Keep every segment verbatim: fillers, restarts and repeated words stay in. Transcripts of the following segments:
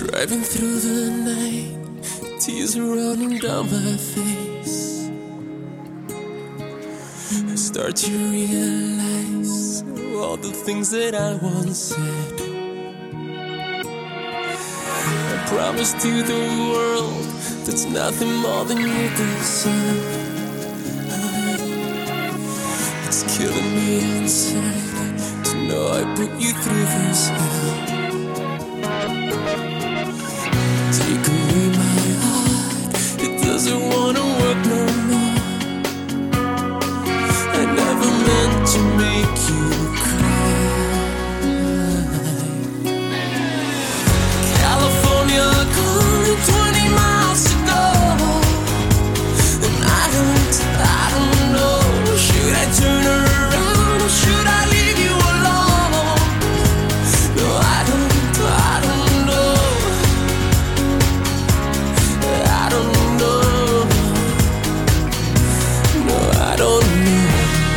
Driving through the night, tears are running down my face. I start to realize all the things that I once said. I promised to the world that's nothing more than you deserve. It's killing me inside to know I put you through this hell. Take away my heart, it doesn't wanna work no more. I never meant to make you cry. California calling twenty miles to go, and I don't, I don't know. Should I turn around or should I leave you alone? No, I don't, I don't know. I don't know. No, I don't know.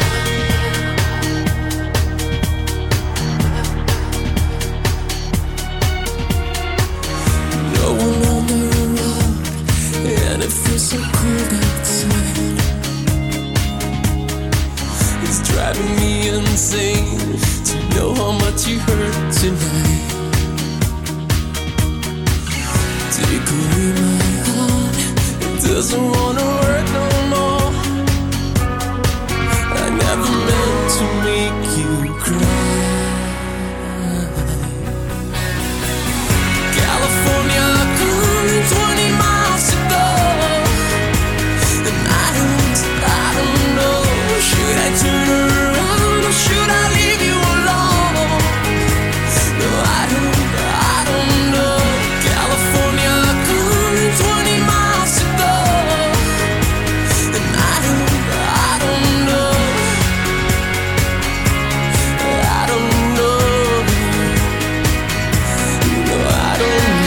No one on the road, and it feels so cold outside. It's driving me insane to know how much you hurt tonight. Take away my heart, it doesn't wanna work no more. I never meant to make you cry. California calling twenty miles to go, and I don't, I don't know. Should I turn around or should I leave you alone? No, I don't, I don't know. California calling twenty miles to go, and I don't, I don't know. I don't know. No, I don't know.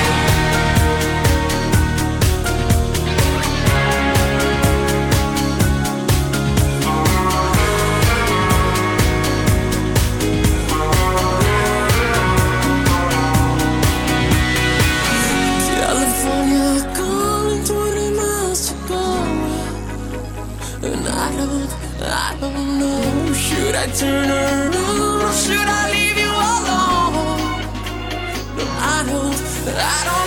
California calling twenty miles to go, and I don't, I don't know. Should I turn around or should I leave you alone? No, I don't, I don't